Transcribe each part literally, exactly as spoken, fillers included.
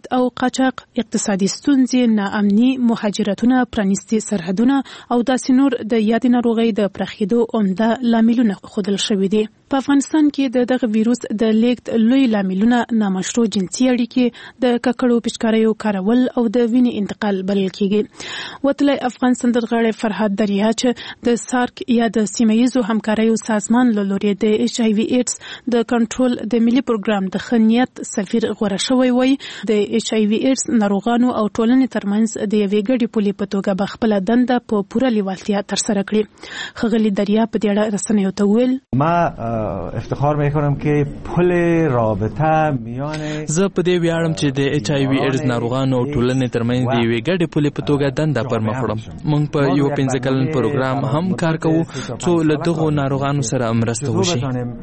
او قاچاق، اقتصادي ستونزې، ناامني، مهاجرتونه، پرانیستي سرحدونه او داسې نور د یادې ناروغۍ د پراخېدو عمده لاملونه ښودل شوي دي. په افغانستان کې د دغه ویروس د لیږد لوی لاملونه نامشروع جنسي اړیکې، د ککړو پچکاریو کارول او د وینې انتقال بلل کېږي. وتلی افغان سندرغاړی فرهاد دریاچ د سارک یا د سیمه ییزو همکاریو سازمان له لورې د ایچ آی وي ایډز د کنټرول د ملي پروګرام د ښه نیت سفیر غوره شوی وی. د ایچ آی وي ایډز ناروغانو او ټولنې ترمنځ د یوې ګډې پولې په توګه به خپله دنده په پوره لیوالتیا ترسره کړي. ښاغلي دریا په دې اړه رسنیو ته وویل: ما افتخار میکنم که پل رابطه میان زه په دې ویاړم چې د ایچ آی وي ایډز ناروغانو او ټولنې ترمنځ د یوې ګډې پولې په توګه دنده پر مخ وړم. موږ په یو پنځه کلن پروګرام هم کار کوو څو له دغو ناروغانو سره مرسته وشي.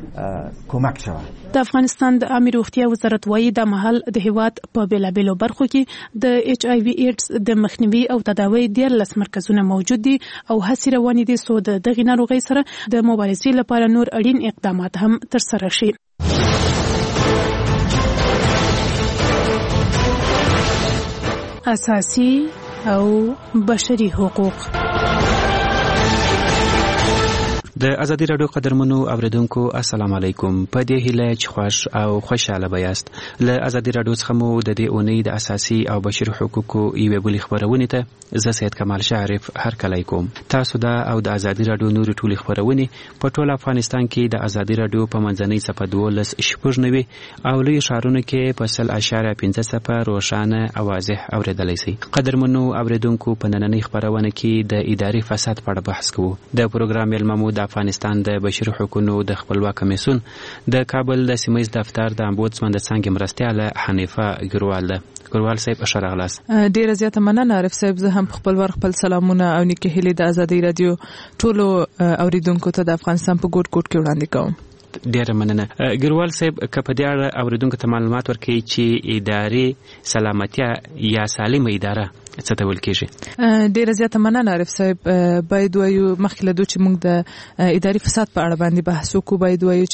د افغانستان د عامه روغتیا وزارت وايي د مهال د هیواد په بیلابیلو برخو کې د ایچ آی وي ایډز د مخنیوي او تداوی دیارلس مرکزونه موجود دي او هڅې روانې دي څو د دغې ناروغۍ سره د مبارزې لپاره نور اړین اقدامات هم ترسره شي. اساسي او بشري حقوق. د ازادي راډیو قدرمنو اوریدونکو السلام علیکم. په دې هیله چې خوش او خوشاله بیاست. له ازادي راډیو څخه مو د دې اونۍ د اساسي او بشري حقوقو یوې بلې خبرونې ته زه سید کمال شعرف هرکلی کوم. تاسو دا او د ازادي راډیو نورې ټولې خبرونې په ټول افغانستان کې د ازادي راډیو په منځنۍ صفحه دولس شپږ نوي او لوی ښارونو کې په سل اشاریه پنځه صفحه روښانه او واضح اوریدلی شئ. قدرمنو اوریدونکو په نننۍ خبرونه کې د اداري فساد په اړه بحث کوو. د پروګرام میلمه مو د افغانستان د بشري حقوقو د خپلواک کمیسیون د کابل د سیمه ییز دفتر د امبودسمن د څانګې مرستیاله حنیفه ګروال ده. ګروال صاحب ښه راغلاست. ډیره زیاته مننه عارف صاحب. زه هم خپل ور خپل سلامونه او نیکه هیلې د ازادي رادیو ټولو اوریدونکو ته د افغانستان په ګوټ ګوټ کې وړاندې کوم. ډیره مننه. ګروال صاحب که په دې اړه اوریدونکو ته معلومات ورکړي چې اداري سلامتیا یا سالمه اداره څه ته ویل کېږي؟ ډیره زیاته مننه عارف صاحب. باید وایو مخکې له دوی چې موږ د اداري فساد په اړه باندې بحث وکړو، باید وایو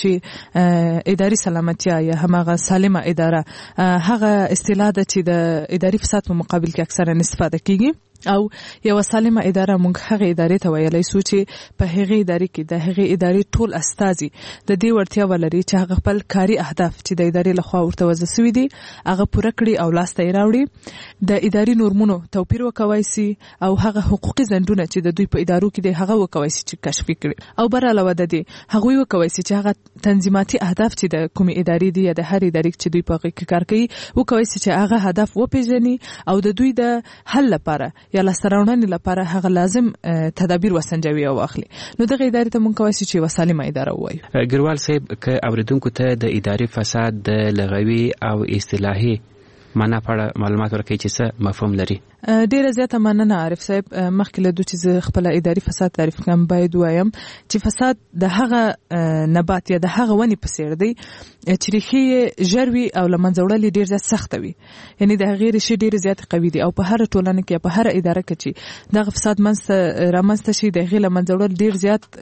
چې اداري سلامتیا یا هماغه سالمه اداره هغه اصطلاح ده چې د اداري فساد په مقابل کې اکثرا استفاده کیږي او یو سالمه اداره موږ هغه ادارې ته ویلای سو چې په هغه ادارې کې د هغه ادارې ټول استازي د دې ورتیا ولري چې هغه خپل کاري اهداف چې د ادارې لخوا ورته وضع شوي دي هغه پوره کړي او لاس ته راوړي. د اداري نورمونو توپیر وکوي سي او هغه حقوقي ځندونه چې د دوی په ادارو کې دي هغه وکوي سي چې کشف کړي او بر علاوه د دې هغه وکوي سي چې هغه تنظیماتي اهداف چې د کومې ادارې دي یا د هر ادارې چې دوی په هغه کې کار کوي وکوي سي چې هغه هدف وپیژني او د دوی د حل لپاره یا لسراونن لپاره هغه لازم تدابیر وسنجوي او اخلي. نو دغه ادارې ته مونږ کوي چې وسالمه اداره وایو. ګروال صاحب که اوریدونکو ته د اداري فساد د لغوي او اصطلاحي معنا په معلومات ورکړي چې څه مفهوم لري؟ ډیره زیاته مننه عارف صاحب. مخکې له دوی چې خپل اداري فساد تعریف کوم باید وایم چې فساد د هغه نبات یا د هغه ونی په څیر دی چې ریښې ژروي او لمنځه وړل ډیر زیات سخت وي، یعنی د هغه ریښې ډیر زیات قوي دي او په هر ټولنه کې په هر اداره کې چې دغه فساد منځ رامنځته شي د هغه لمنځه وړل ډیر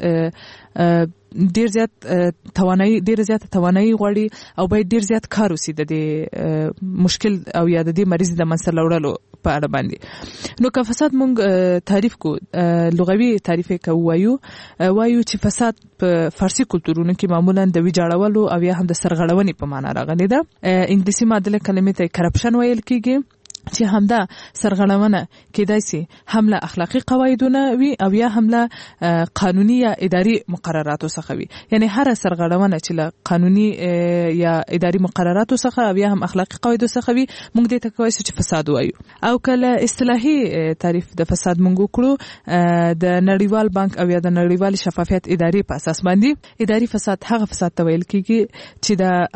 زیات ډیر زیات توانایي ډیر زیات توانایي غواړي او باید ډیر زیات کار وشي د دې مشکل او یا د دې مریض د منځ لوړلو په اړه باندې. نو که فساد مونږ تعریف کو لغوي تعریف کوو وایو وایو چې فساد په فارسی کلتورونو کې معمولا د ویجاړولو او یا هم د سرغړونې په معنا راغلی ده. انګلیسي معادله کلمې ته کرپشن ویل کېږي چې همدا سرغړونه کېدای شي هم له اخلاقی قواعدونه وي او یا هم له قانوني یا اداري مقرراتو څخه وي. یعنی هر سرغړونه چې له قانوني یا اداري مقرراتو څخه او یا هم اخلاقی قواعدو څخه وي موږ دې ته کوي چې فساد وایو. او کله اصطلاحي تعریف د فساد موږ وکړو د نړیوال بانک او یا د نړیوال شفافیت اداري په اساس باندې اداري فساد هغه فساد ته ویل کېږي چې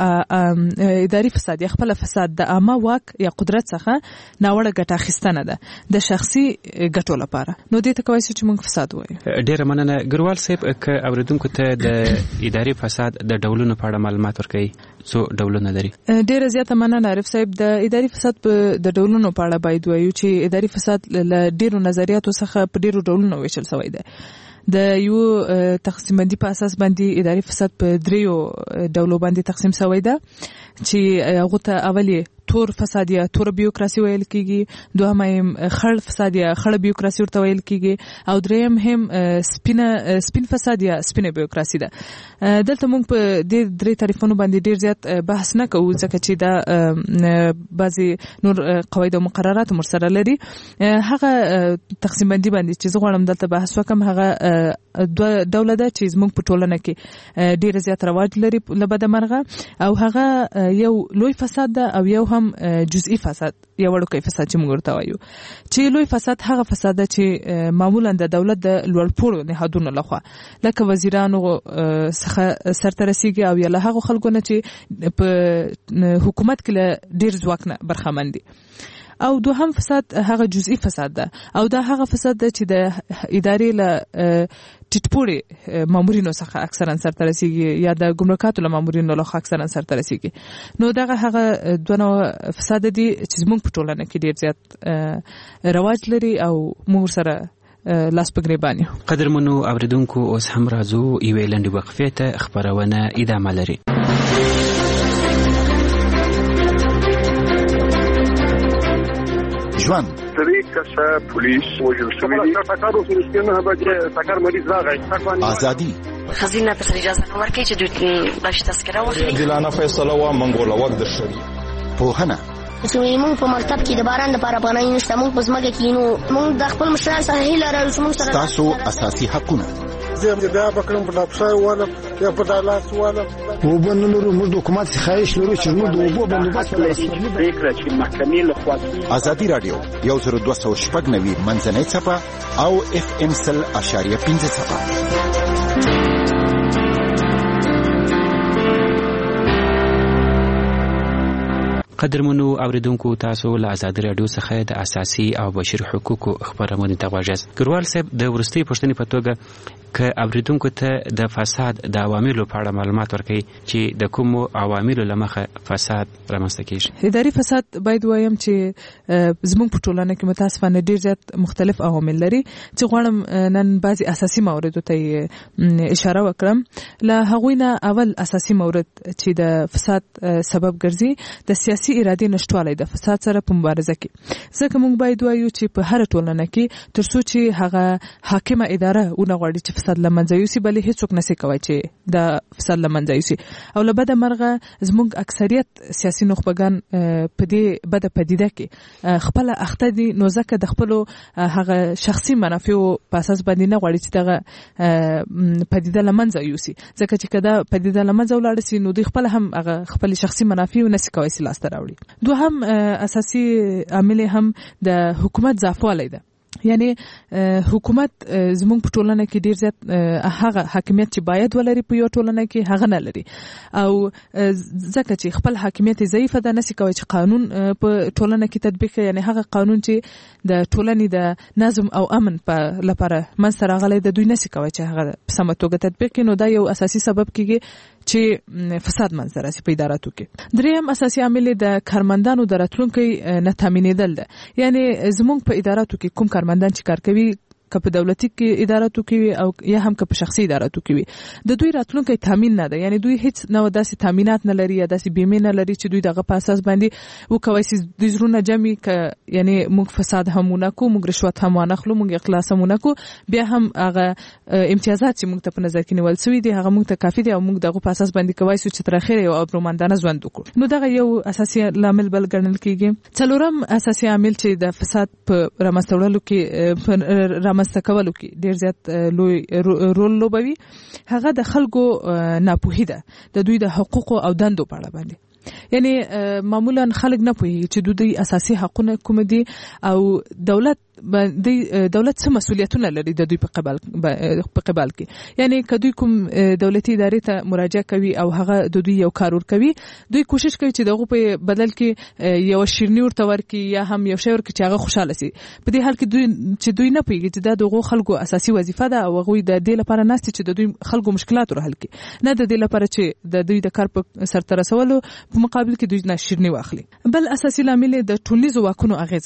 د اداري فساد یا خپل فساد د عامه واک یا قدرت څخه ناوړه ګټه اخیستنه ده د شخصي ګټو لپاره. نو دې ته کوي چې موږ فساد وایو. ډیره مننه ګروال صاحب. که اوریدونکو ته د اداري فساد د ډولونو په اړه معلومات ورکړي څو ډولونه لري؟ ډیره زیاته مننه عارف صاحب. د اداري فساد په د ډولونو په اړه باید وایو چې اداري فساد له ډیرو نظریاتو څخه په ډیرو ډولونو ویشل شوی دی. د یو تقسیم بندي په اساس باندې اداري فساد په دریو ډولو باندې تقسیم شوی ده. چې هغه ته اولی تور فساد یا تور بیوکراسي ویل کیږي، دوهم هم خړ فساد یا خړ بیوکراسي ورته ویل کیږي، او دریم هم سپینه سپین فساد یا سپینه بیوکراسي ده. دلته موږ په دې درې تعریفونو باندې ډیر زیات بحث نه کوو ځکه چې دا بعضی نور قواعد او مقررات هم سره لري. هغه تقسیم بندي باندې چې زه غواړم دلته بحث وکم هغه دوه ډوله ده چې زموږ په ټولنه کې ډیر زیات رواج لري له بده مرغه، او هغه یو لوی فساد ده او یو هم جزئی فساد یا وړوکی فساد چې موږ ورته وایو. چې لوی فساد هغه فساد ده چې معمولا د دولت د لوړپوړو نهادونو لخوا لکه وزیرانو څخه سرته رسیږي او یا له هغو خلکو نه چې په حکومت کې له ډیر ځواک نه برخمن دي. او دوهم فساد هغه جزئی فساد ده، او دا هغه فساد ده چې د ادارې له ټیټپوړي مامورینو څخه اکثرا سرته رسیږي یا د ګمرکاتو له مامورینو لخوا اکثرا سرته رسیږي. نو دغه هغه دوه نوع فساد دي چې زموږ په ټولنه کې ډیر زیات رواج لري او موږ سره لاس په ګریبان یو. قدرمنو اوریدونکو اوس هم راځو یوې لنډې وقفې ته، خپرونه ادامه لري. ژوند درې کسه پولیس وژل شوي دي. ټکر وشو نه به چې ټکر مریض راغی. ازادي خزینه ته اجازه نه ورکړي چې دوی باش تذکره واخلي. عادلانه فیصله و منګوله وخت در شوی. پوهنه چې موږ په مکتب کې د باران لپاره پناه نشته، موږ په ځمکه کې نو موږ د خپل مشران سره هیله لرو چې موږ سره تاسو اساسي حقونه زه بیا بکرم په ډاکټر والا یا په دالات والا وبنلو موږ د حکومت خواهش لرو چې موږ د اوبو بندوبست پریکړه چې محکمې له خوا. ازادي رادیو یو زر دوه سوه شپږ نوي منځنۍ څپه او اف ام سل اشاریه پنځه څپه. قدرمنو اوریدونکو، تاسو له ازادي رادیو څخه د اساسي او بشري حقوقو خبرونه ته غواړئ. ګروال صاحب د ورستۍ پوښتنې په توګه که اوریدونکو ته د فساد د عواملو په اړه معلومات ورکړي چې د کومو عواملو له مخه فساد رامنځته کیږي. اداري فساد باید وایم چې زموږ په ټولنه کې متاسفانه ډیر زیات مختلف عوامل لري چې غواړم نن بعضی اساسي موردو ته اشاره وکړم. له هغوی نه اول اساسي مورد چې د فساد سبب ګرځي د سیاسي ارادې نشټوالی د فساد سره په مبارزه کې. ځکه موږ باید وایو چې په هر ټولنه کې تر څو چې هغه حاکمه اداره ونه غواړي چې فساد له منځه یوسي، بلې هیڅوک نشي کولی چې د فساد له منځه یوسي. او له بده مرغه زموږ اکثریت سیاسي نخبګان په دې بده پدیده کې خپله اخته دي، نو ځکه د خپلو هغه شخصي منافعو په اساس باندې نه غواړي چې دغه پدیده له منځه یوسي. ځکه چې که دا پدیده له منځه ولاړه سي نو دوی خپله هم هغه خپلې شخصي منافع نشي کولی چې لاسته راوړي. دوهم اساسي عامل هم د حکومت ضعفوالی ده. یعنی حکومت زموږ په ټولنه کې ډیر زیات هغه حاکمیت چې باید ولري په یو ټولنه کې هغه نه لري، او ځکه چې خپل حاکمیت ضعیفه ده نشي کولی چې قانون په ټولنه کې تطبیق کړي. یعنی هغه قانون چې د ټولنې د نظم او امن په لپاره منځته راغلی د دوی نشي کولی چې هغه په سمه توګه تطبیق کړي. نو دا یو اساسي سبب کېږي چې فساد منځته راسي په اداراتو کې. دریم اساسي عامل د کارمندانو د راتلونکي نه تامینېدل ده. یعنی زموږ په اداراتو کې کوم کارمندان چې کار کوي که په دولتي کې اداراتو کې وي او یا هم که په شخصي اداراتو کې وي، د دوی راتلونکی تامین نه ده. یعنی دوی هیڅ نوع داسې تامینات نه لري یا داسې بیمې نه لري چې دوی دغه په اساس باندې وکولی شي دوی زړونه جمع کړي. یعنی موږ فساد هم ونه کړو، موږ رشوت هم وانخلو، موږ اخلاص هم ونه کړو، بیا هم هغه امتیازات چې موږ ته په نظر کې نیول شوي دي هغه موږ ته کافي دي او موږ دغه په اساس باندې کولی شو چې تر اخره یو ابرومندانه ژوند وکړو. نو دغه یو اساسي لامل بل ګڼل کېږي. څلورم اساسي عامل چې د فساد په رامنځته وړلو کې رامنځته کولو کې ډیر زیات لوی رول لوبوي هغه د خلکو ناپوهي ده د دوی د حقوقو او دندو په اړه باندې. یعنی معمولا خلک نه پوهیږي چې دوی اساسي حقونه کوم دي او دولت باندې دولت څه مسؤلیتونه لري د دوی په قبال په قبال کې. یعنی که دوی کوم دولتي ادارې ته مراجعه کوي او هغه د دوی یو کار ور کوي، دوی کوشش کوي چې دغه په بدل کې یو شیرنی ورته ورکړي یا هم یو شی ورکړي چې هغه خوشاله شي. په دې حال کې دوی چې دوی نه پوهیږي چې دا دغه خلکو اساسي وظیفه ده او هغوی د دې لپاره ناست چې د دوی خلکو مشکلات ور حل کړي، نه د دې لپاره چې د دوی د کار په سرته رسولو په مقابل کې دوی نه شیرنی واخلي. بل اساسي لامل د ټولنیزو واکونو اغیزه ده.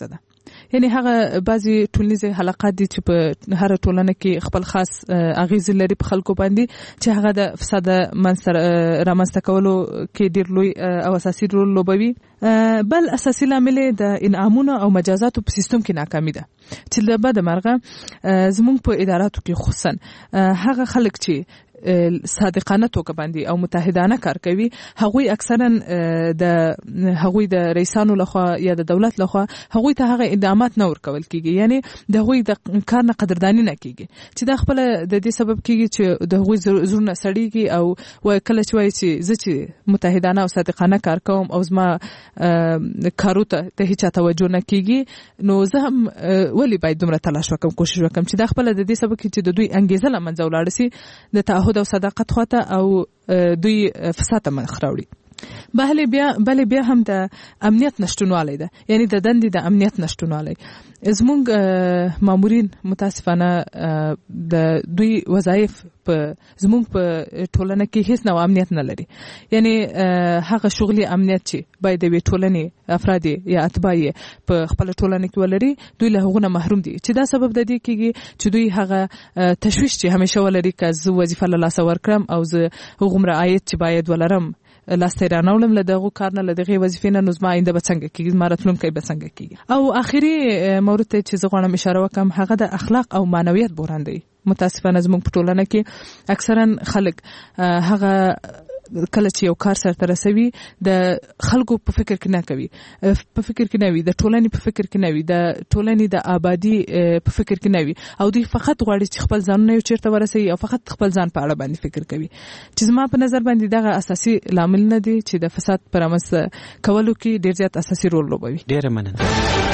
یعنی هغه بعضی ټولنیز حلقات دي چې په هر ټولنه کې خپل خاص اغیز لري په خلکو باندې چې هغه د فساد منستر رامنځته کولو کې ډیر لوی او اساسي رول لوبوي. بل اساسي لامل د انعامونو او مجازاتو په سیستم کې ناکامي ده چې له بعد مرغه زموږ په اداراتو کې خصوصا هغه خلک چې صادقانه توګه باندې او متحدانه کار کوي هغوی اکثرا د هغوی د رئیسانو لخوا یا د دولت لخوا هغوی ته هغه انعامات نه ورکول کیږي، یعنی د هغوی د کار نه قدردانی نه کیږي چې دا خپل د دې سبب کیږي چې د هغوی زړونه سړیږي او وای کله چې وای چې زه چې متحدانه او صادقانه کار کوم او زما کارو ته د هیڅ توجه نه کیږي نو زه هم ولی باید دومره تلاش وکم کوشش وکم چې دا خپل د دې سبب کیږي چې د دوی انګیزه لمنځه ولاړ شي د تعهد او صداقت خواته او دوی فساد مخ راوړي. بهله بیا بل بیا هم د امنیت نشټونوالی ده، یعنی د دندې د امنیت نشټونوالی. زموږ مامورین متاسفانه د دوی وظایف په زموږ په ټولنه کې هیڅ نوع امنیت نه لري، یعنی هغه شغلي امنیت چې باید د ټولنې افراد یا اتباع په خپل ټولنه کې ولري دوی له هغه محروم دي چې دا سبب د دې کېږي چې دوی هغه تشویش چې همیشه ولري که زه وظیفه له لاسه ورکړم او زه هغومره عاید چې باید ولرم لاسته رانولم له دغه کار نه له دغه وظیفې نه نو زما آینده به څنګه کېږي، زما راتلونکی به څنګه کېږي. او آخري مورد ته چې زه غواړم اشاره وکړم هغه د اخلاق او معنویت بحران دی. متاسفانه زموږ په ټولنه کې اکثرا خلک هغه کله چې یو کار سرته رسوي د خلکو په فکر کې نه کوي، په فکر کې نه وي، د ټولنې په فکر کې نه وي، د ټولنې د آبادی په فکر کې نه وي او دوی فقط غواړي چې خپل ځانونه یو چیرته ورسوي او فقط خپل ځان په اړه باندې فکر کوي چې زما په نظر باندې دغه اساسي لامل نه دي چې د فساد پر رامنځته کولو کې ډیر زیات اساسي رول لوبوي. ډیره مننه.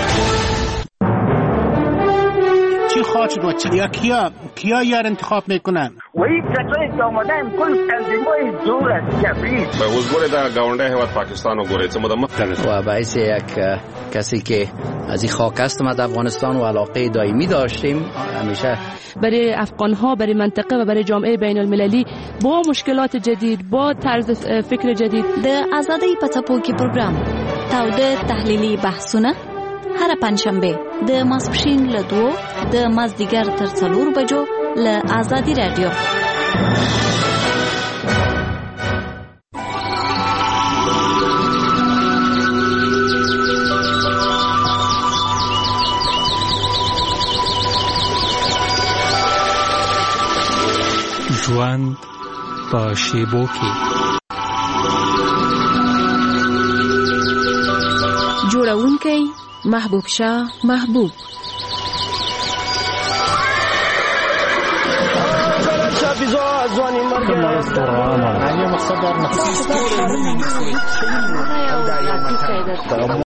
چی خواهد شد و چی یا کیا کیا یار انتخاب میکنن؟ وی کسایی که آمدن کل تنظیمای دور از کبریز به حضور در گاونده هیواد پاکستان و گوریت مختلف و باعث یک کسی که از این خاک است ما در افغانستان و علاقه دائمی داشتیم همیشه برای افغانها، برای منطقه و برای جامعه بین المللی با مشکلات جدید، با طرز فکر جدید. د آزادۍ په څپو کې پروګرام تاوده تحلیلي بحثونه هر پنځشنبه د ماسپښین له دوو د مازدیګر تر څلور بجو له آزادي رادیو. ژوند په شیبو کې جوړونکی محبوب شاه محبوب.